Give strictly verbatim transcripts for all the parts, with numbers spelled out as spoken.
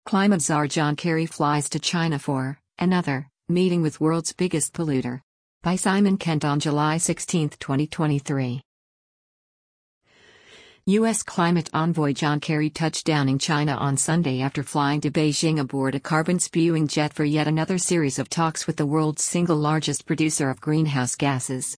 Climate czar John Kerry flies to China for another meeting with world's biggest polluter. By Simon Kent on July sixteenth, twenty twenty-three. U S climate envoy John Kerry touched down in China on Sunday after flying to Beijing aboard a carbon-spewing jet for yet another series of talks with the world's single largest producer of greenhouse gases.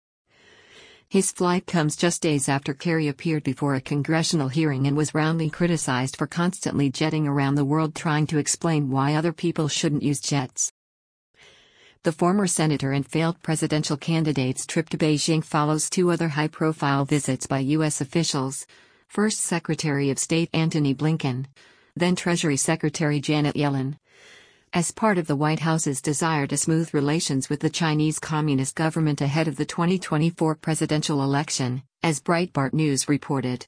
His flight comes just days after Kerry appeared before a congressional hearing and was roundly criticized for constantly jetting around the world trying to explain why other people shouldn't use jets. The former senator and failed presidential candidate's trip to Beijing follows two other high-profile visits by U S officials, first Secretary of State Antony Blinken, then Treasury Secretary Janet Yellen, as part of the White House's desire to smooth relations with the Chinese Communist government ahead of the twenty twenty-four presidential election, as Breitbart News reported.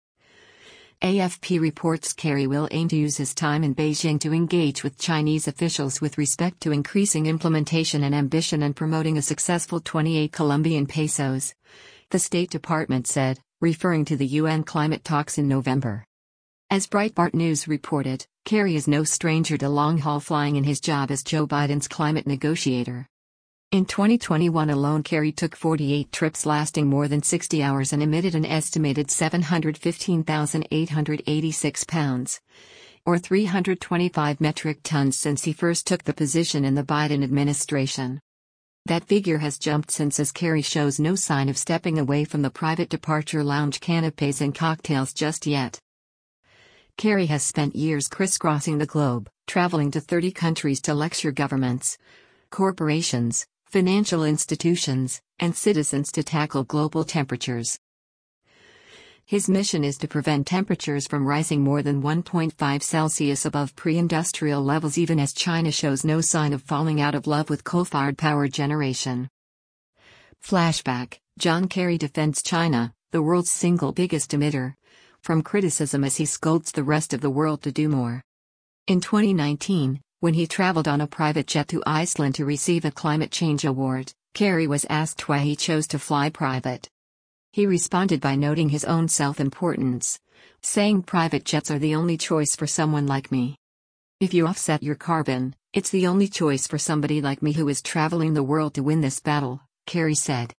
A F P reports Kerry will aim to use his time in Beijing to engage with Chinese officials with respect to increasing implementation and ambition and promoting a successful twenty-eight Colombian pesos, the State Department said, referring to the U N climate talks in November. As Breitbart News reported, Kerry is no stranger to long-haul flying in his job as Joe Biden's climate negotiator. In twenty twenty-one alone, Kerry took forty-eight trips lasting more than sixty hours and emitted an estimated seven hundred fifteen thousand eight hundred eighty-six pounds, or three hundred twenty-five metric tons since he first took the position in the Biden administration. That figure has jumped since, as Kerry shows no sign of stepping away from the private departure lounge canapes and cocktails just yet. Kerry has spent years crisscrossing the globe, traveling to thirty countries to lecture governments, corporations, financial institutions, and citizens to tackle global temperatures. His mission is to prevent temperatures from rising more than one point five Celsius above pre-industrial levels, even as China shows no sign of falling out of love with coal-fired power generation. Flashback: John Kerry defends China, the world's single biggest emitter, from criticism as he scolds the rest of the world to do more. In twenty nineteen, when he traveled on a private jet to Iceland to receive a climate change award, Kerry was asked why he chose to fly private. He responded by noting his own self-importance, saying, "Private jets are the only choice for someone like me. If you offset your carbon, it's the only choice for somebody like me who is traveling the world to win this battle," Kerry said.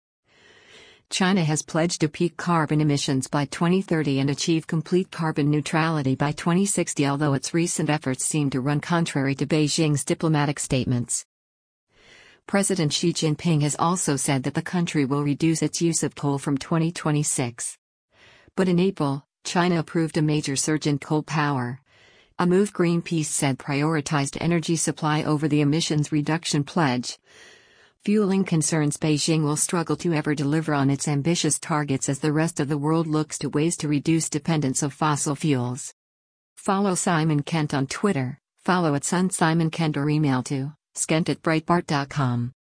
China has pledged to peak carbon emissions by twenty thirty and achieve complete carbon neutrality by twenty sixty, although its recent efforts seem to run contrary to Beijing's diplomatic statements. President Xi Jinping has also said that the country will reduce its use of coal from twenty twenty-six. But in April, China approved a major surge in coal power, a move Greenpeace said prioritized energy supply over the emissions reduction pledge, fueling concerns Beijing will struggle to ever deliver on its ambitious targets as the rest of the world looks to ways to reduce dependence of fossil fuels. Follow Simon Kent on Twitter, follow at Sun Simon Kent, or email to skent at breitbart dot com.